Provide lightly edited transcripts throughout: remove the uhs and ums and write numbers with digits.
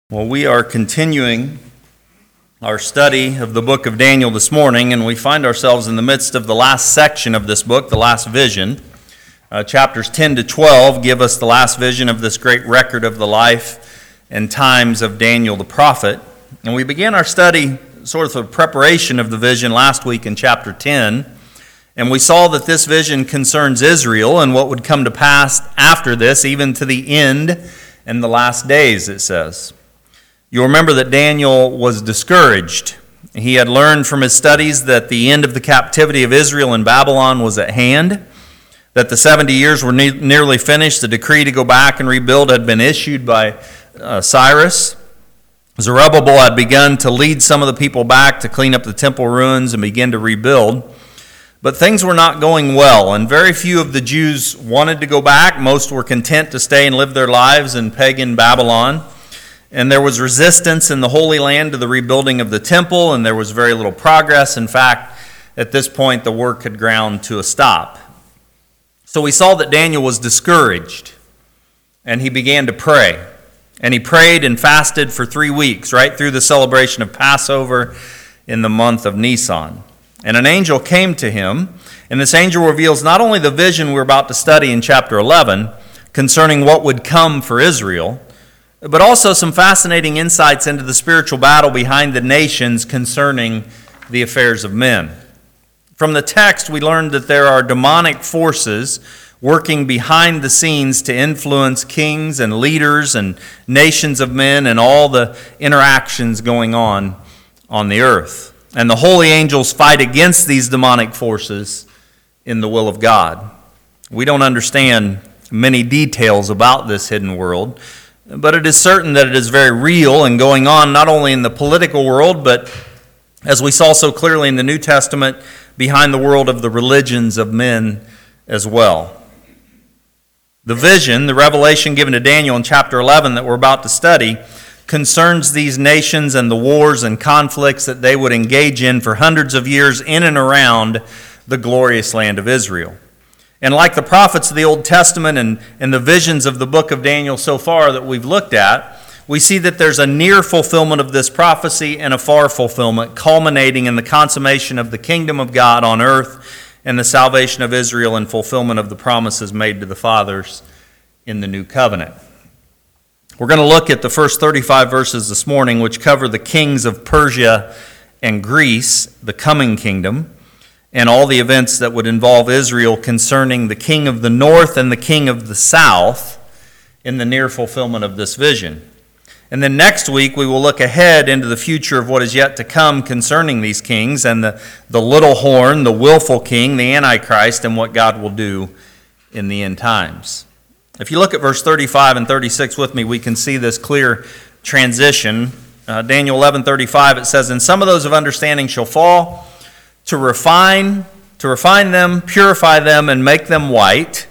Well, we are continuing our study of the book of Daniel this morning, and we find ourselves in the midst of the last section of this book, the last vision. Chapters 10 to 12 give us the last vision of this great record of the life and times of Daniel the prophet. And we began our study, sort of a preparation of the vision last week in chapter 10, and we saw that this vision concerns Israel and what would come to pass after this, even to the end and the last days, it says. You'll remember that Daniel was discouraged. He had learned from his studies that the end of the captivity of Israel in Babylon was at hand, that the 70 years were nearly finished. The decree to go back and rebuild had been issued by Cyrus. Zerubbabel had begun to lead some of the people back to clean up the temple ruins and begin to rebuild. But things were not going well, and very few of the Jews wanted to go back. Most were content to stay and live their lives in pagan Babylon. And there was resistance in the Holy Land to the rebuilding of the temple, and there was very little progress. In fact, at this point, the work had ground to a stop. So we saw that Daniel was discouraged, and he began to pray. And he prayed and fasted for 3 weeks, right through the celebration of Passover in the month of Nisan. And an angel came to him, and this angel reveals not only the vision we're about to study in chapter 11 concerning what would come for Israel, but also some fascinating insights into the spiritual battle behind the nations concerning the affairs of men. From the text, we learned that there are demonic forces working behind the scenes to influence kings and leaders and nations of men and all the interactions going on the earth. And the holy angels fight against these demonic forces in the will of God. We don't understand many details about this hidden world, but it is certain that it is very real and going on not only in the political world, but as we saw so clearly in the New Testament, behind the world of the religions of men as well. The vision, the revelation given to Daniel in chapter 11 that we're about to study, concerns these nations and the wars and conflicts that they would engage in for hundreds of years in and around the glorious land of Israel. And like the prophets of the Old Testament and the visions of the book of Daniel so far that we've looked at, we see that there's a near fulfillment of this prophecy and a far fulfillment, culminating in the consummation of the kingdom of God on earth and the salvation of Israel and fulfillment of the promises made to the fathers in the new covenant. We're going to look at the first 35 verses this morning, which cover the kings of Persia and Greece, the coming kingdom, and all the events that would involve Israel concerning the king of the north and the king of the south in the near fulfillment of this vision. And then next week we will look ahead into the future of what is yet to come concerning these kings and the little horn, the willful king, the Antichrist, and what God will do in the end times. If you look at verse 35 and 36 with me, we can see this clear transition. Daniel 11:35, it says, "And some of those of understanding shall fall, to refine them, purify them, and make them white,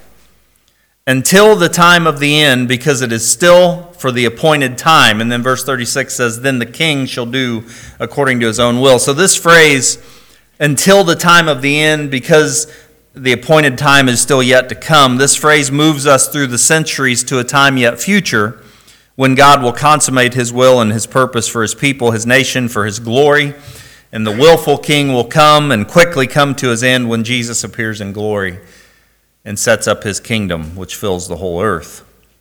until the time of the end, because it is still for the appointed time." And then verse 36 says, "Then the king shall do according to his own will." So this phrase, "until the time of the end, because the appointed time is still yet to come," this phrase moves us through the centuries to a time yet future, when God will consummate his will and his purpose for his people, his nation, for his glory. And the willful king will come and quickly come to his end when Jesus appears in glory and sets up his kingdom, which fills the whole earth.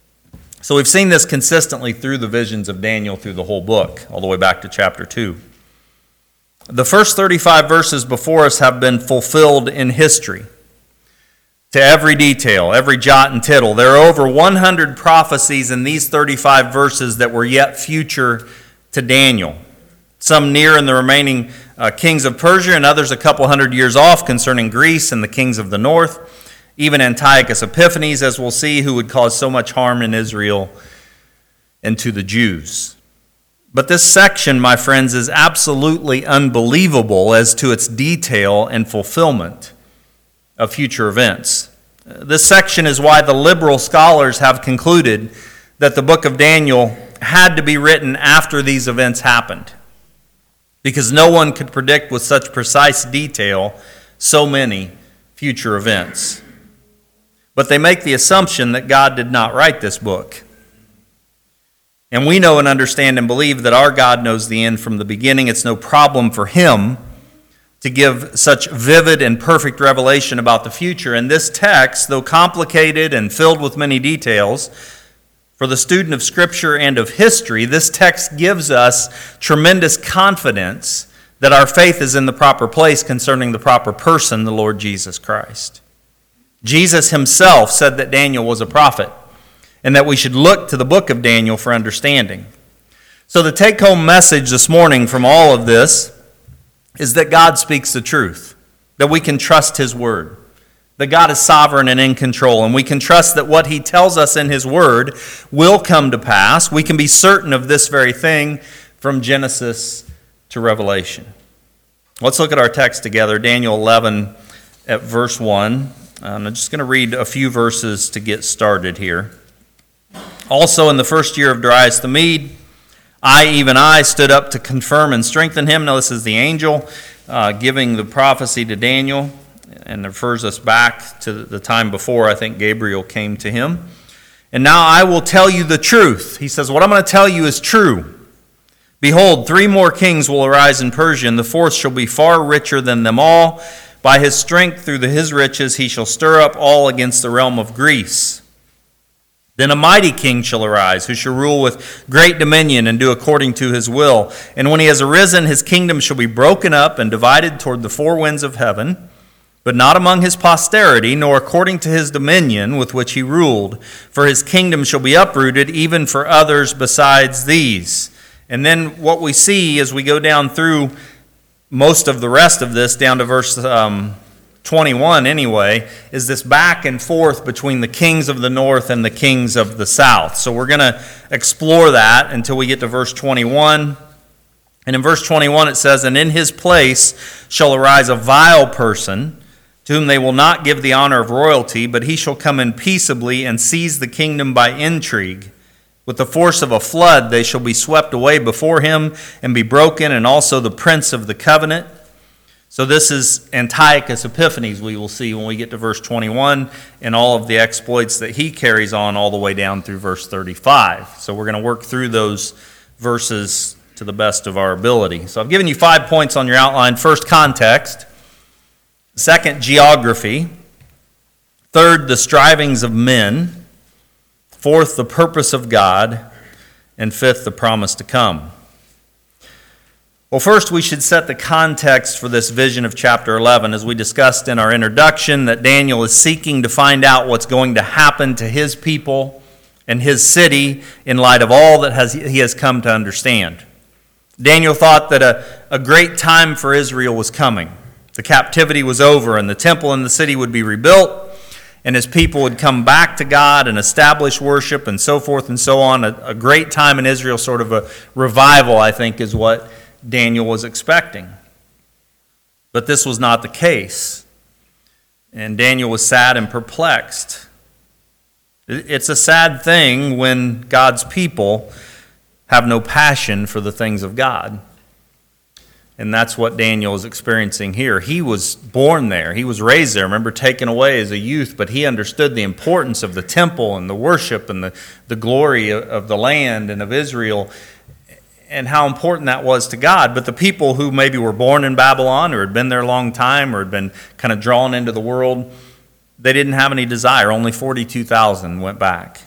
So we've seen this consistently through the visions of Daniel through the whole book, all the way back to chapter 2. The first 35 verses before us have been fulfilled in history, to every detail, every jot and tittle. There are over 100 prophecies in these 35 verses that were yet future to Daniel. Some near in the remaining kings of Persia, and others a couple hundred years off concerning Greece and the kings of the north. Even Antiochus Epiphanes, as we'll see, who would cause so much harm in Israel and to the Jews. But this section, my friends, is absolutely unbelievable as to its detail and fulfillment of future events. This section is why the liberal scholars have concluded that the book of Daniel had to be written after these events happened, because no one could predict with such precise detail so many future events. But they make the assumption that God did not write this book. And we know and understand and believe that our God knows the end from the beginning. It's no problem for him to give such vivid and perfect revelation about the future. And this text, though complicated and filled with many details, for the student of Scripture and of history, this text gives us tremendous confidence that our faith is in the proper place concerning the proper person, the Lord Jesus Christ. Jesus himself said that Daniel was a prophet, and that we should look to the book of Daniel for understanding. So the take-home message this morning from all of this is that God speaks the truth, that we can trust his word, that God is sovereign and in control, and we can trust that what he tells us in his word will come to pass. We can be certain of this very thing from Genesis to Revelation. Let's look at our text together, Daniel 11 at verse 1. I'm just going to read a few verses to get started here. Also in the first year of Darius the Mede, even I, stood up to confirm and strengthen him. Now this is the angel giving the prophecy to Daniel, and refers us back to the time before I think Gabriel came to him. And now I will tell you the truth. He says, what I'm going to tell you is true. Behold, 3 more kings will arise in Persia, and the fourth shall be far richer than them all. By his strength through his riches he shall stir up all against the realm of Greece. Then a mighty king shall arise, who shall rule with great dominion and do according to his will. And when he has arisen, his kingdom shall be broken up and divided toward the 4 winds of heaven, but not among his posterity, nor according to his dominion with which he ruled. For his kingdom shall be uprooted, even for others besides these. And then what we see as we go down through most of the rest of this, down to verse 21 anyway, is this back and forth between the kings of the north and the kings of the south. So we're going to explore that until we get to verse 21. And in verse 21 it says, and in his place shall arise a vile person, to whom they will not give the honor of royalty, but he shall come in peaceably and seize the kingdom by intrigue. With the force of a flood they shall be swept away before him and be broken, and also the prince of the covenant. So this is Antiochus Epiphanes, we will see when we get to verse 21, and all of the exploits that he carries on all the way down through verse 35. So we're going to work through those verses to the best of our ability. So I've given you 5 points on your outline. First, context. Second, geography. Third, the strivings of men. Fourth, the purpose of God. And fifth, the promise to come. Well, first we should set the context for this vision of chapter 11. As we discussed in our introduction, that Daniel is seeking to find out what's going to happen to his people and his city in light of all that he has come to understand. Daniel thought that a great time for Israel was coming. The captivity was over, and the temple and the city would be rebuilt, and his people would come back to God and establish worship and so forth and so on. A great time in Israel, sort of a revival, I think, is what Daniel was expecting. But this was not the case. And Daniel was sad and perplexed. It's a sad thing when God's people have no passion for the things of God. And that's what Daniel is experiencing here. He was born there. He was raised there. Remember, taken away as a youth, but he understood the importance of the temple and the worship and the glory of the land and of Israel, and how important that was to God. But the people who maybe were born in Babylon or had been there a long time or had been kind of drawn into the world, they didn't have any desire. Only 42,000 went back.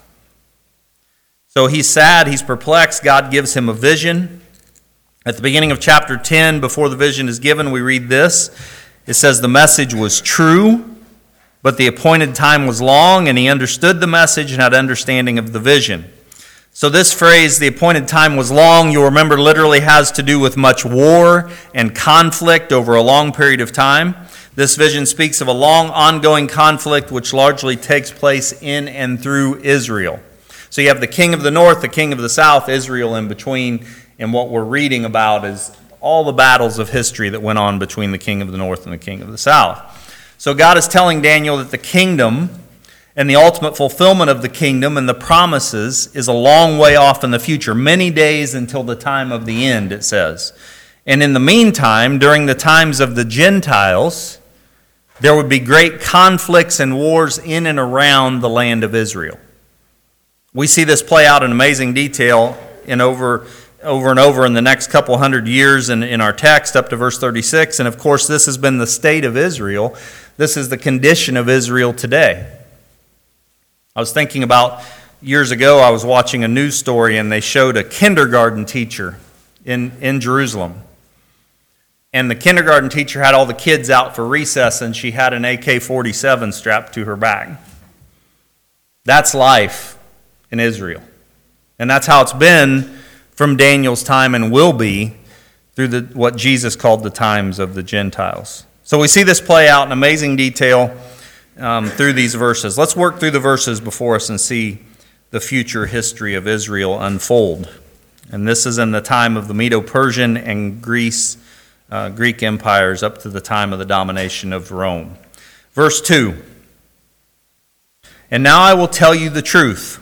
So he's sad, he's perplexed. God gives him a vision. At the beginning of chapter 10, before the vision is given, we read this. It says, the message was true, but the appointed time was long, and he understood the message and had understanding of the vision. So this phrase, the appointed time was long, you'll remember literally has to do with much war and conflict over a long period of time. This vision speaks of a long ongoing conflict which largely takes place in and through Israel. So you have the king of the north, the king of the south, Israel in between, and what we're reading about is all the battles of history that went on between the king of the north and the king of the south. So God is telling Daniel that the kingdom and the ultimate fulfillment of the kingdom and the promises is a long way off in the future, many days until the time of the end, it says. And in the meantime, during the times of the Gentiles, there would be great conflicts and wars in and around the land of Israel. We see this play out in amazing detail in over and over in the next couple hundred years in our text up to verse 36. And of course, this has been the state of Israel. This is the condition of Israel today. I was thinking about years ago, I was watching a news story and they showed a kindergarten teacher in Jerusalem. And the kindergarten teacher had all the kids out for recess and she had an AK-47 strapped to her back. That's life in Israel. And that's how it's been from Daniel's time and will be through what Jesus called the times of the Gentiles. So we see this play out in amazing detail through these verses. Let's work through the verses before us and see the future history of Israel unfold. And this is in the time of the Medo-Persian and Greek empires up to the time of the domination of Rome. Verse 2. And now I will tell you the truth.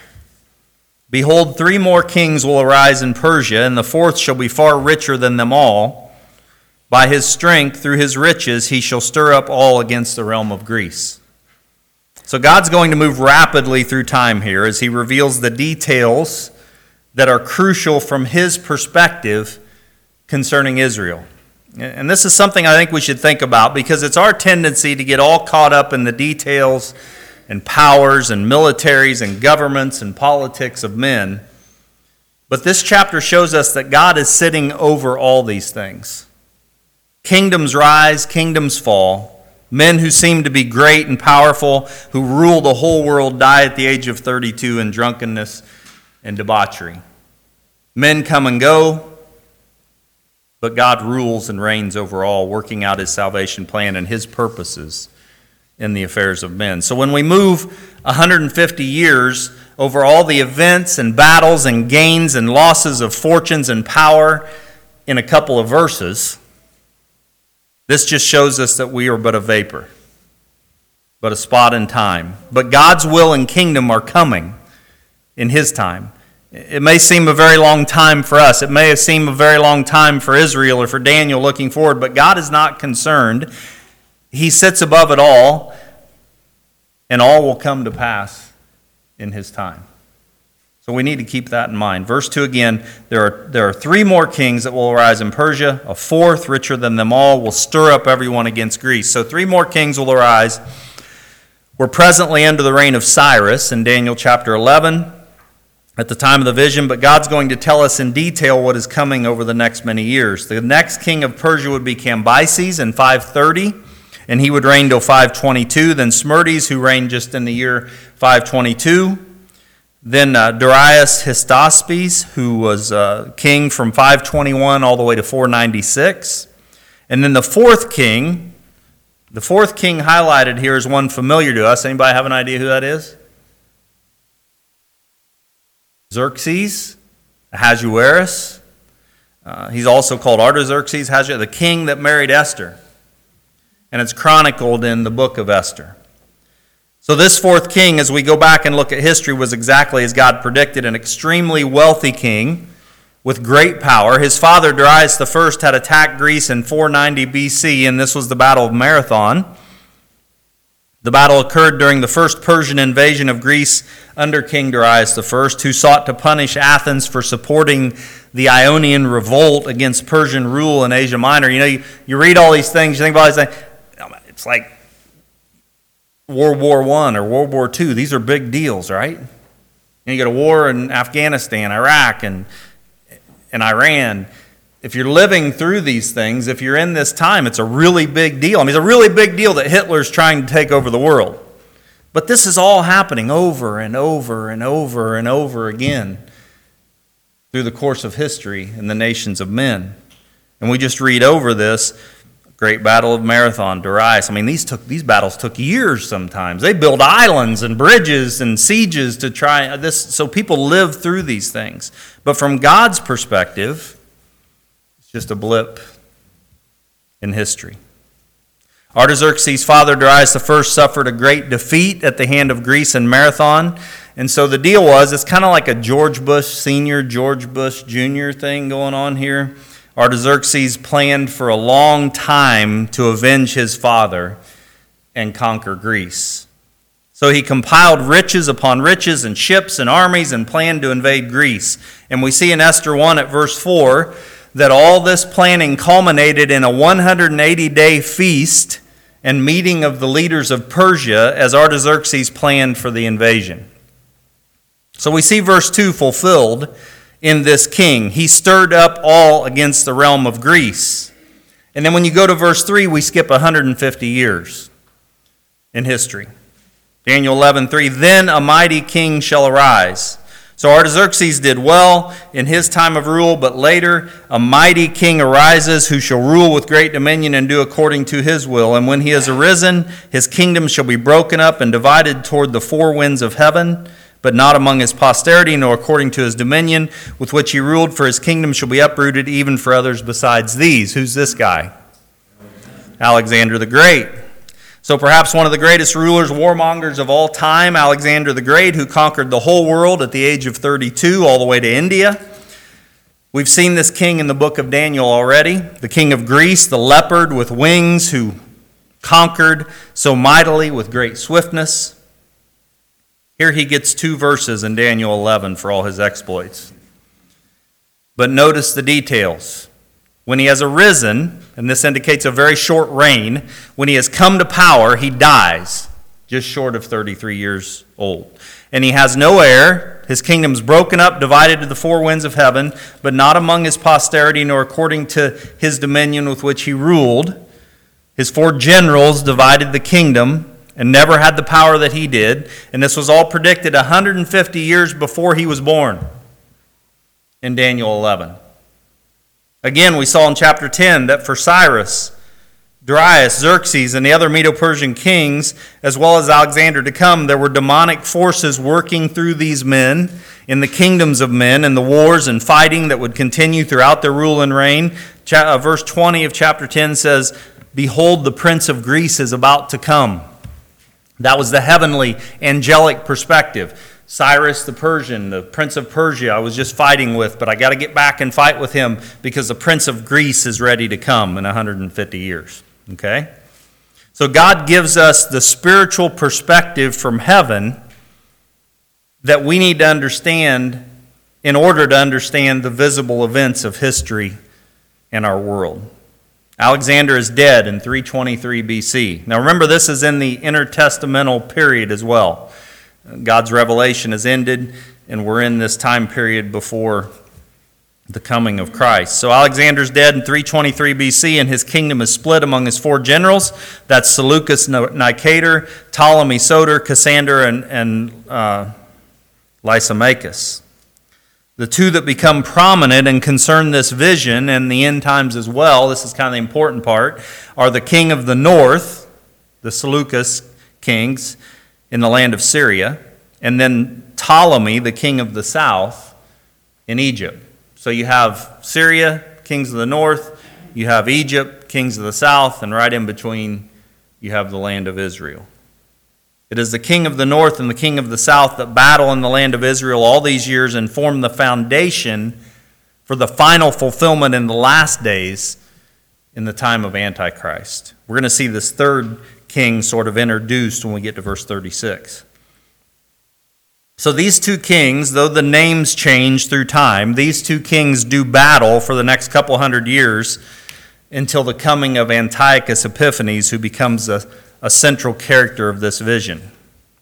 Behold, 3 more kings will arise in Persia, and the fourth shall be far richer than them all. By his strength, through his riches, he shall stir up all against the realm of Greece. So God's going to move rapidly through time here as he reveals the details that are crucial from his perspective concerning Israel. And this is something I think we should think about because it's our tendency to get all caught up in the details and powers and militaries and governments and politics of men. But this chapter shows us that God is sitting over all these things. Kingdoms rise, kingdoms fall. Men who seem to be great and powerful, who rule the whole world, die at the age of 32 in drunkenness and debauchery. Men come and go, but God rules and reigns over all, working out his salvation plan and his purposes in the affairs of men. So when we move 150 years over all the events and battles and gains and losses of fortunes and power in a couple of verses, this just shows us that we are but a vapor, but a spot in time. But God's will and kingdom are coming in his time. It may seem a very long time for us. It may seem a very long time for Israel or for Daniel looking forward, but God is not concerned. He sits above it all, and all will come to pass in his time. So we need to keep that in mind. Verse 2 again, there are 3 more kings that will arise in Persia. A fourth, richer than them all, will stir up everyone against Greece. So 3 more kings will arise. We're presently under the reign of Cyrus in Daniel chapter 11 at the time of the vision, but God's going to tell us in detail what is coming over the next many years. The next king of Persia would be Cambyses in 530, and he would reign till 522. Then Smerdis, who reigned just in the year 522. Then Darius Hystaspes, who was king from 521 all the way to 496. And then the fourth king highlighted here is one familiar to us. Anybody have an idea who that is? Xerxes, Ahasuerus. He's also called Artaxerxes, the king that married Esther. And it's chronicled in the book of Esther. So this fourth king, as we go back and look at history, was exactly as God predicted, an extremely wealthy king with great power. His father, Darius I, had attacked Greece in 490 BC, and this was the Battle of Marathon. The battle occurred during the first Persian invasion of Greece under King Darius I, who sought to punish Athens for supporting the Ionian revolt against Persian rule in Asia Minor. You read all these things, you think about these things, it's like World War I or World War II. These are big deals, right? And you got a war in Afghanistan, Iraq, and Iran. If you're living through these things, if you're in this time, it's a really big deal. I mean, it's a really big deal that Hitler's trying to take over the world. But this is all happening over and over and over and over again through the course of history in the nations of men. And we just read over this. Great Battle of Marathon, Darius. I mean, these battles took years sometimes. They built islands and bridges and sieges to try this. So people live through these things. But from God's perspective, it's just a blip in history. Artaxerxes' father, Darius I, suffered a great defeat at the hand of Greece in Marathon. And so the deal was, it's kind of like a George Bush Sr., George Bush Jr. thing going on here. Artaxerxes planned for a long time to avenge his father and conquer Greece. So he compiled riches upon riches and ships and armies and planned to invade Greece. And we see in Esther 1 at verse 4 that all this planning culminated in a 180-day feast and meeting of the leaders of Persia as Artaxerxes planned for the invasion. So we see verse 2 fulfilled in this king. He stirred up all against the realm of Greece. And then when you go to verse 3, we skip 150 years in history. Daniel 11:3, then a mighty king shall arise. So Artaxerxes did well in his time of rule, but later a mighty king arises who shall rule with great dominion and do according to his will. And when he has arisen, his kingdom shall be broken up and divided toward the four winds of heaven, but not among his posterity, nor according to his dominion with which he ruled, for his kingdom shall be uprooted even for others besides these. Who's this guy? Alexander the Great. So perhaps one of the greatest rulers, warmongers of all time, Alexander the Great, who conquered the whole world at the age of 32 all the way to India. We've seen this king in the book of Daniel already. The king of Greece, the leopard with wings, who conquered so mightily with great swiftness. Here he gets 2 verses in Daniel 11 for all his exploits. But notice the details. When he has arisen, and this indicates a very short reign, when he has come to power, he dies, just short of 33 years old. And he has no heir. His kingdom's broken up, divided to the four winds of heaven, but not among his posterity, nor according to his dominion with which he ruled. His 4 generals divided the kingdom and never had the power that he did. And this was all predicted 150 years before he was born in Daniel 11. Again, we saw in chapter 10 that for Cyrus, Darius, Xerxes, and the other Medo-Persian kings, as well as Alexander to come, there were demonic forces working through these men in the kingdoms of men and the wars and fighting that would continue throughout their rule and reign. Verse 20 of chapter 10 says, behold, the prince of Greece is about to come. That was the heavenly, angelic perspective. Cyrus the Persian, the prince of Persia, I was just fighting with, but I got to get back and fight with him because the prince of Greece is ready to come in 150 years. Okay? So God gives us the spiritual perspective from heaven that we need to understand in order to understand the visible events of history and our world. Alexander is dead in 323 BC. Now remember, this is in the intertestamental period as well. God's revelation has ended, and we're in this time period before the coming of Christ. So Alexander's dead in 323 BC, and his kingdom is split among his 4 generals. That's Seleucus Nicator, Ptolemy Soter, Cassander, and Lysimachus. The 2 that become prominent and concern this vision and the end times as well, this is kind of the important part, are the king of the north, the Seleucus kings, in the land of Syria, and then Ptolemy, the king of the south, in Egypt. So you have Syria, kings of the north, you have Egypt, kings of the south, and right in between you have the land of Israel. It is the king of the north and the king of the south that battle in the land of Israel all these years and form the foundation for the final fulfillment in the last days in the time of Antichrist. We're going to see this third king sort of introduced when we get to verse 36. So these 2 kings, though the names change through time, these 2 kings do battle for the next couple hundred years until the coming of Antiochus Epiphanes, who becomes a central character of this vision.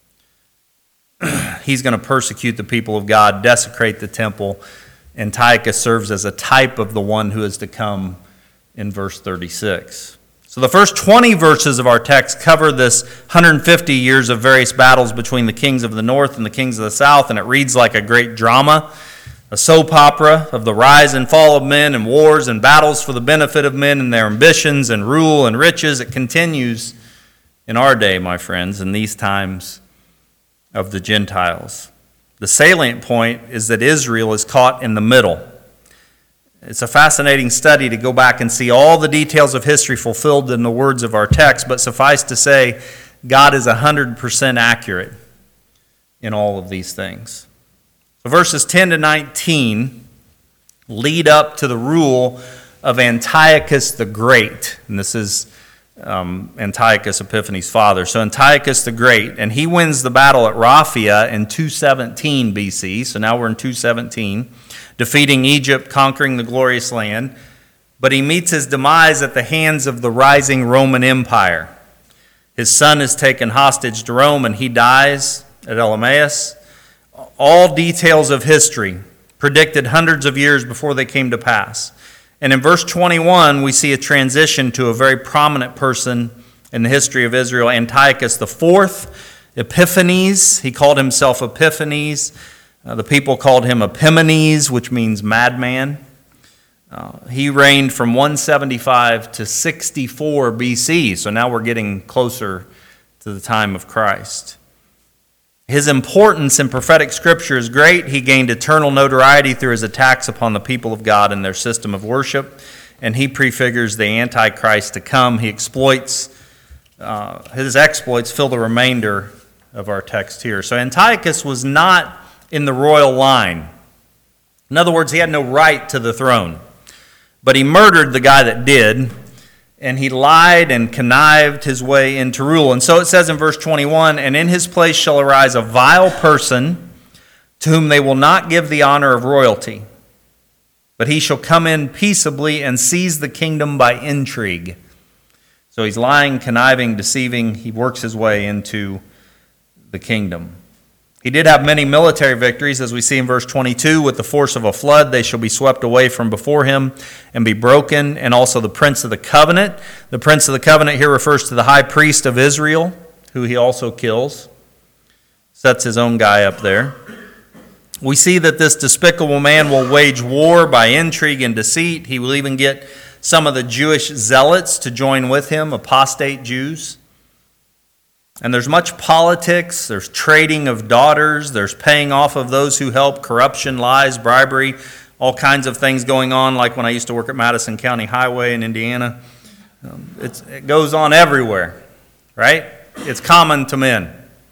He's going to persecute the people of God, desecrate the temple. Antiochus serves as a type of the one who is to come in verse 36. So the first 20 verses of our text cover this 150 years of various battles between the kings of the north and the kings of the south, and it reads like a great drama, a soap opera of the rise and fall of men and wars and battles for the benefit of men and their ambitions and rule and riches. It continues in our day, my friends, in these times of the Gentiles. The salient point is that Israel is caught in the middle. It's a fascinating study to go back and see all the details of history fulfilled in the words of our text, but suffice to say, God is 100% accurate in all of these things. So verses 10 to 19 lead up to the rule of Antiochus the Great. And this is Antiochus Epiphanes' father. So Antiochus the Great, and he wins the battle at Raphia in 217 BC. So now we're in 217, defeating Egypt, conquering the glorious land. But he meets his demise at the hands of the rising Roman Empire. His son is taken hostage to Rome, and he dies at Elymais. All details of history predicted hundreds of years before they came to pass. And in verse 21, we see a transition to a very prominent person in the history of Israel, Antiochus IV, Epiphanes. He called himself Epiphanes. The people called him Epimanes, which means madman. He reigned from 175 to 64 BC, so now we're getting closer to the time of Christ. His importance in prophetic scripture is great. He gained eternal notoriety through his attacks upon the people of God and their system of worship, and he prefigures the Antichrist to come. He exploits, his exploits fill the remainder of our text here. So Antiochus was not in the royal line. In other words, he had no right to the throne. But he murdered the guy that did, and he lied and connived his way into rule. And so it says in verse 21, "And in his place shall arise a vile person, to whom they will not give the honor of royalty. But he shall come in peaceably and seize the kingdom by intrigue." So he's lying, conniving, deceiving. He works his way into the kingdom. He did have many military victories, as we see in verse 22. With the force of a flood, they shall be swept away from before him and be broken. And also the prince of the covenant. The prince of the covenant here refers to the high priest of Israel, who he also kills. Sets his own guy up there. We see that this despicable man will wage war by intrigue and deceit. He will even get some of the Jewish zealots to join with him, apostate Jews. And there's much politics, there's trading of daughters, there's paying off of those who help, corruption, lies, bribery, all kinds of things going on, like when I used to work at Madison County Highway in Indiana. It goes on everywhere, right? It's common to men.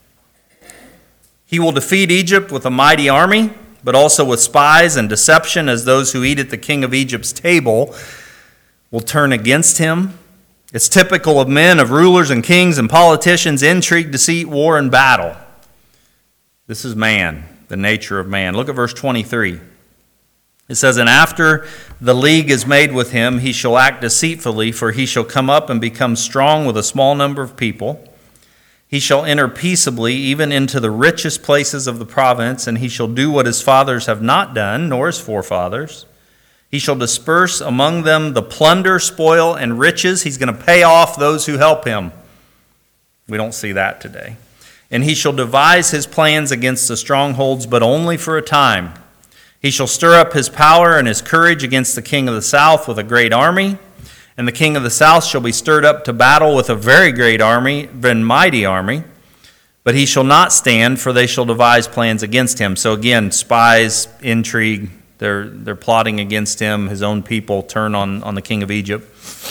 He will defeat Egypt with a mighty army, but also with spies and deception, as those who eat at the king of Egypt's table will turn against him. It's typical of men, of rulers and kings and politicians, intrigue, deceit, war, and battle. This is man, the nature of man. Look at verse 23. It says, "And after the league is made with him, he shall act deceitfully, for he shall come up and become strong with a small number of people. He shall enter peaceably even into the richest places of the province, and he shall do what his fathers have not done, nor his forefathers. He shall disperse among them the plunder, spoil, and riches." He's going to pay off those who help him. We don't see that today. "And he shall devise his plans against the strongholds, but only for a time. He shall stir up his power and his courage against the king of the south with a great army. And the king of the south shall be stirred up to battle with a very great army, and mighty army. But he shall not stand, for they shall devise plans against him." So again, spies, intrigue, they're plotting against him. His own people turn on the king of Egypt.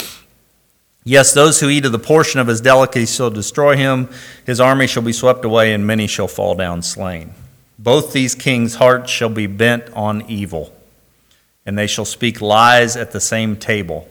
"Yes, those who eat of the portion of his delicacies shall destroy him. His army shall be swept away, and many shall fall down slain. Both these kings' hearts shall be bent on evil, and they shall speak lies at the same table.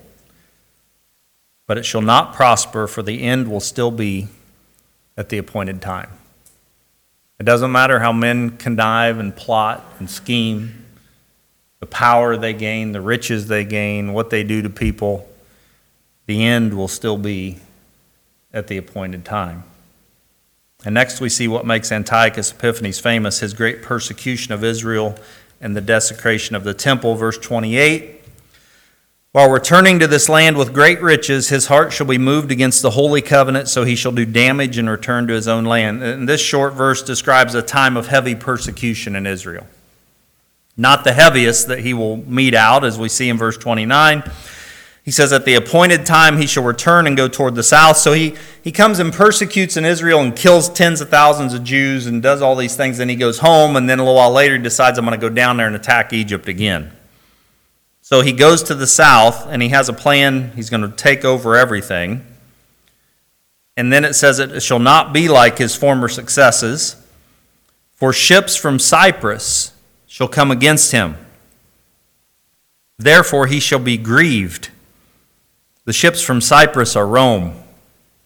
But it shall not prosper, for the end will still be at the appointed time." It doesn't matter how men connive and plot and scheme, the power they gain, the riches they gain, what they do to people, the end will still be at the appointed time. And next we see what makes Antiochus Epiphanes famous, his great persecution of Israel and the desecration of the temple. Verse 28, "While returning to this land with great riches, his heart shall be moved against the holy covenant, so he shall do damage and return to his own land." And this short verse describes a time of heavy persecution in Israel. Not the heaviest that he will mete out, as we see in verse 29. He says, "At the appointed time he shall return and go toward the south." So he comes and persecutes in Israel and kills tens of thousands of Jews and does all these things. Then he goes home, and then a little while later he decides, "I'm going to go down there and attack Egypt again." So he goes to the south, and he has a plan. He's going to take over everything. And then it says, "It shall not be like his former successes, for ships from Cyprus shall come against him. Therefore he shall be grieved." The ships from Cyprus are Rome.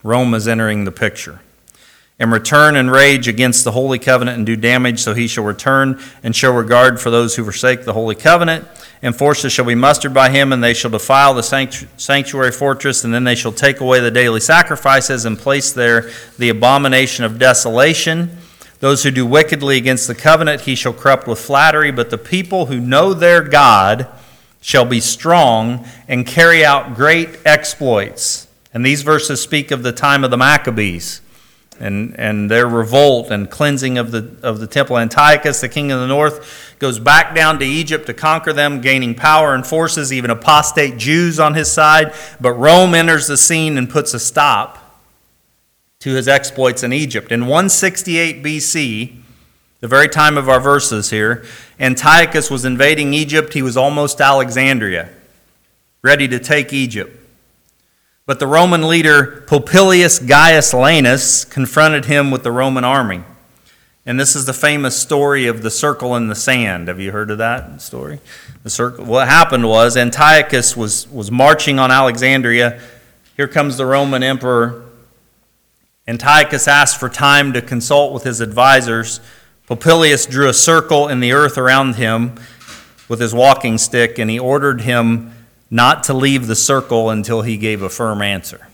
Rome is entering the picture. And return and rage against the holy covenant and do damage, so he shall return and show regard for those who forsake the holy covenant. And forces shall be mustered by him, and they shall defile the sanctuary fortress, and then they shall take away the daily sacrifices and place there the abomination of desolation. Those who do wickedly against the covenant he shall corrupt with flattery, but the people who know their God shall be strong and carry out great exploits. And these verses speak of the time of the Maccabees and their revolt and cleansing of the temple. Antiochus, the king of the north, goes back down to Egypt to conquer them, gaining power and forces, even apostate Jews on his side. But Rome enters the scene and puts a stop to his exploits in Egypt. In 168 BC, the very time of our verses here, Antiochus was invading Egypt. He was almost Alexandria, ready to take Egypt. But the Roman leader Popilius Gaius Laenus confronted him with the Roman army. And this is the famous story of the circle in the sand. Have you heard of that story? The circle. What happened was Antiochus was marching on Alexandria. Here comes the Roman emperor. Antiochus asked for time to consult with his advisors. Popilius drew a circle in the earth around him with his walking stick, and he ordered him not to leave the circle until he gave a firm answer.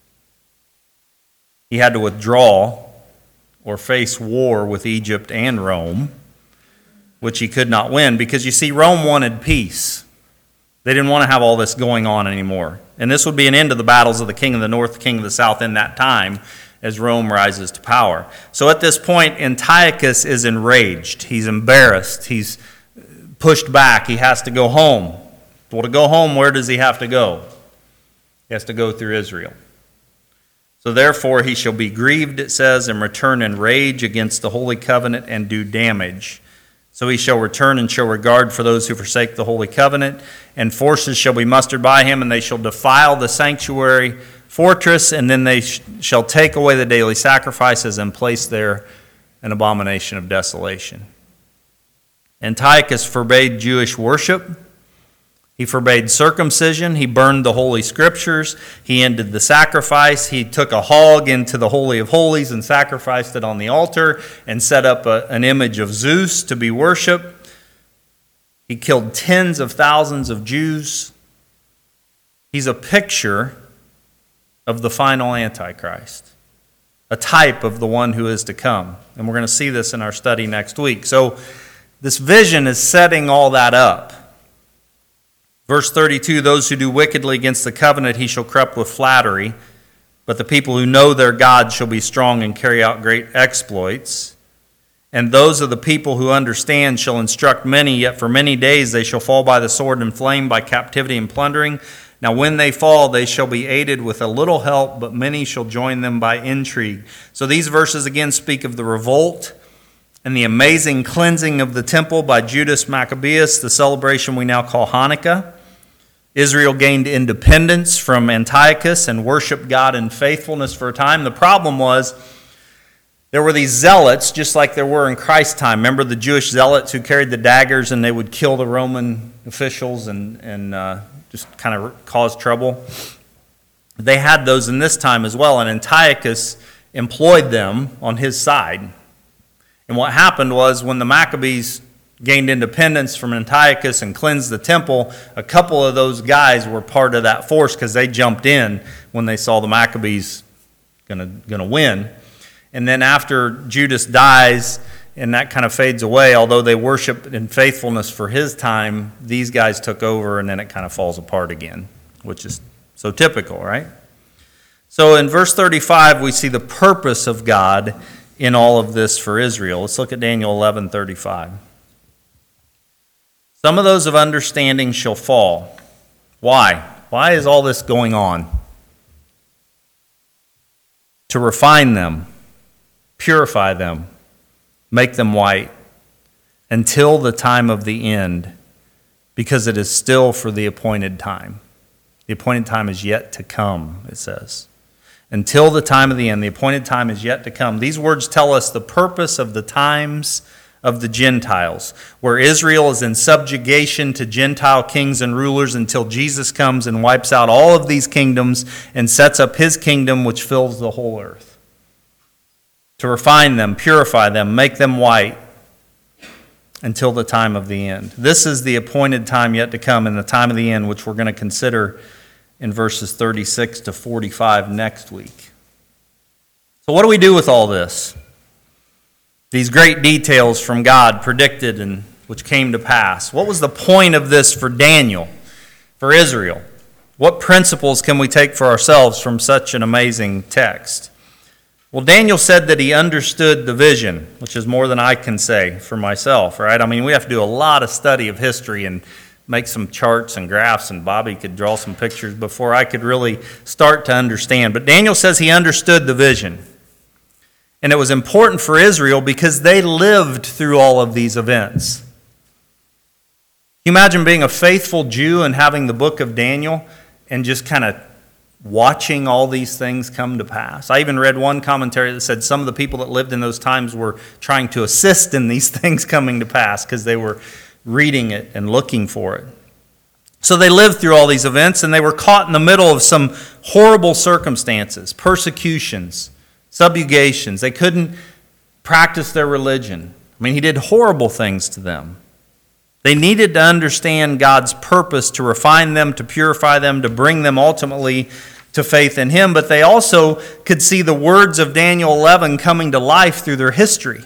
He had to withdraw or face war with Egypt and Rome, which he could not win, because you see, Rome wanted peace. They didn't want to have all this going on anymore. And this would be an end to the battles of the king of the north, the king of the south in that time, as Rome rises to power. So at this point, Antiochus is enraged. He's embarrassed. He's pushed back. He has to go home. Well, to go home, where does he have to go? He has to go through Israel. So therefore he shall be grieved, it says, and return in rage against the holy covenant and do damage. So he shall return and show regard for those who forsake the holy covenant, and forces shall be mustered by him, and they shall defile the sanctuary fortress, and then they shall take away the daily sacrifices and place there an abomination of desolation. Antiochus forbade Jewish worship. He forbade circumcision. He burned the holy scriptures. He ended the sacrifice. He took a hog into the Holy of Holies and sacrificed it on the altar and set up an image of Zeus to be worshipped. He killed tens of thousands of Jews. He's a picture of the final Antichrist, a type of the one who is to come. And we're going to see this in our study next week. So this vision is setting all that up. Verse 32, those who do wickedly against the covenant he shall corrupt with flattery, but the people who know their God shall be strong and carry out great exploits. And those of the people who understand shall instruct many, yet for many days they shall fall by the sword and flame, by captivity and plundering. Now when they fall, they shall be aided with a little help, but many shall join them by intrigue. So these verses again speak of the revolt and the amazing cleansing of the temple by Judas Maccabeus, the celebration we now call Hanukkah. Israel gained independence from Antiochus and worshiped God in faithfulness for a time. The problem was there were these zealots, just like there were in Christ's time. Remember the Jewish zealots who carried the daggers and they would kill the Roman officials and just kind of cause trouble? They had those in this time as well, and Antiochus employed them on his side. And what happened was when the Maccabees gained independence from Antiochus and cleansed the temple, a couple of those guys were part of that force because they jumped in when they saw the Maccabees going to win. And then after Judas dies and that kind of fades away, although they worshiped in faithfulness for his time, these guys took over and then it kind of falls apart again, which is so typical, right? So in verse 35, we see the purpose of God in all of this for Israel. Let's look at Daniel 11:35. Some of those of understanding shall fall. Why? Why is all this going on? To refine them, purify them, make them white, until the time of the end, because it is still for the appointed time. The appointed time is yet to come, it says. Until the time of the end, the appointed time is yet to come. These words tell us the purpose of the times of the Gentiles, where Israel is in subjugation to Gentile kings and rulers until Jesus comes and wipes out all of these kingdoms and sets up his kingdom which fills the whole earth. To refine them, purify them, make them white until the time of the end. This is the appointed time yet to come, and the time of the end, which we're going to consider in verses 36 to 45 next week. So what do we do with all this? These great details from God predicted and which came to pass. What was the point of this for Daniel, for Israel? What principles can we take for ourselves from such an amazing text? Well, Daniel said that he understood the vision, which is more than I can say for myself, right? I mean, we have to do a lot of study of history and make some charts and graphs, and Bobby could draw some pictures before I could really start to understand. But Daniel says he understood the vision. And it was important for Israel because they lived through all of these events. Can you imagine being a faithful Jew and having the book of Daniel and just kind of watching all these things come to pass? I even read one commentary that said some of the people that lived in those times were trying to assist in these things coming to pass because they were reading it and looking for it. So they lived through all these events, and they were caught in the middle of some horrible circumstances, persecutions, subjugations. They couldn't practice their religion. I mean, he did horrible things to them. They needed to understand God's purpose to refine them, to purify them, to bring them ultimately to faith in him. But they also could see the words of Daniel 11 coming to life through their history.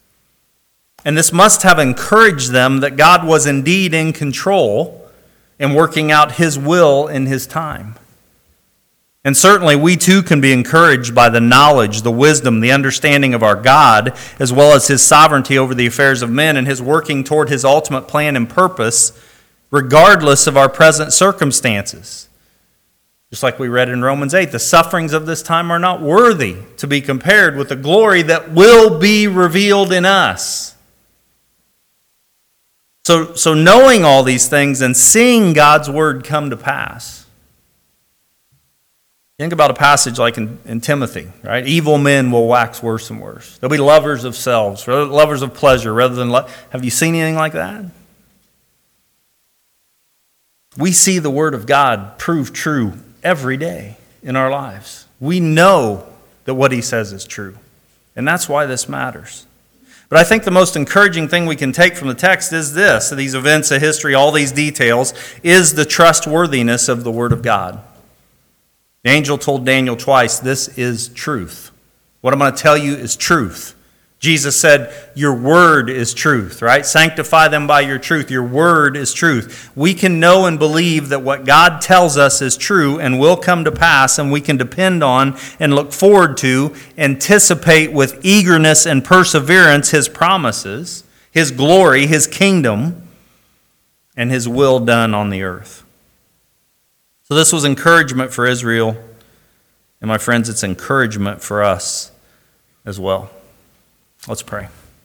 And this must have encouraged them that God was indeed in control and working out his will in his time. And certainly we too can be encouraged by the knowledge, the wisdom, the understanding of our God, as well as his sovereignty over the affairs of men and his working toward his ultimate plan and purpose, regardless of our present circumstances. Just like we read in Romans 8, the sufferings of this time are not worthy to be compared with the glory that will be revealed in us. So knowing all these things and seeing God's word come to pass. Think about a passage like in Timothy, right? Evil men will wax worse and worse. They'll be lovers of selves, lovers of pleasure rather than have you seen anything like that? We see the word of God prove true every day in our lives. We know that what he says is true. And that's why this matters. But I think the most encouraging thing we can take from the text is this, these events of history, all these details, is the trustworthiness of the word of God. The angel told Daniel twice, this is truth. What I'm going to tell you is truth. Jesus said, your word is truth, right? Sanctify them by your truth. Your word is truth. We can know and believe that what God tells us is true and will come to pass, and we can depend on and look forward to, anticipate with eagerness and perseverance his promises, his glory, his kingdom, and his will done on the earth. So this was encouragement for Israel, and my friends, it's encouragement for us as well. Let's pray.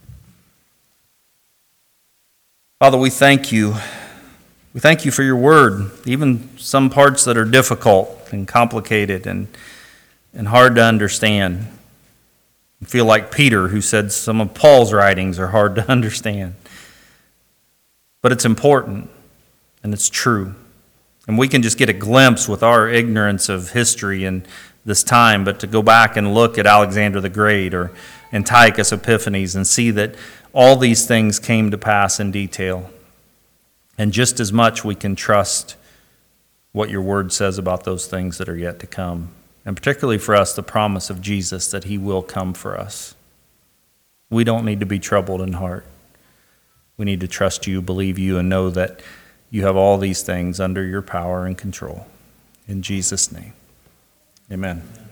Father, we thank you. We thank you for your word, even some parts that are difficult and complicated and hard to understand. I feel like Peter, who said some of Paul's writings are hard to understand. But it's important, and it's true. And we can just get a glimpse with our ignorance of history and this time, but to go back and look at Alexander the Great or Antiochus Epiphanes and see that all these things came to pass in detail. And just as much we can trust what your word says about those things that are yet to come. And particularly for us, the promise of Jesus that he will come for us. We don't need to be troubled in heart. We need to trust you, believe you, and know that you have all these things under your power and control. In Jesus' name, amen.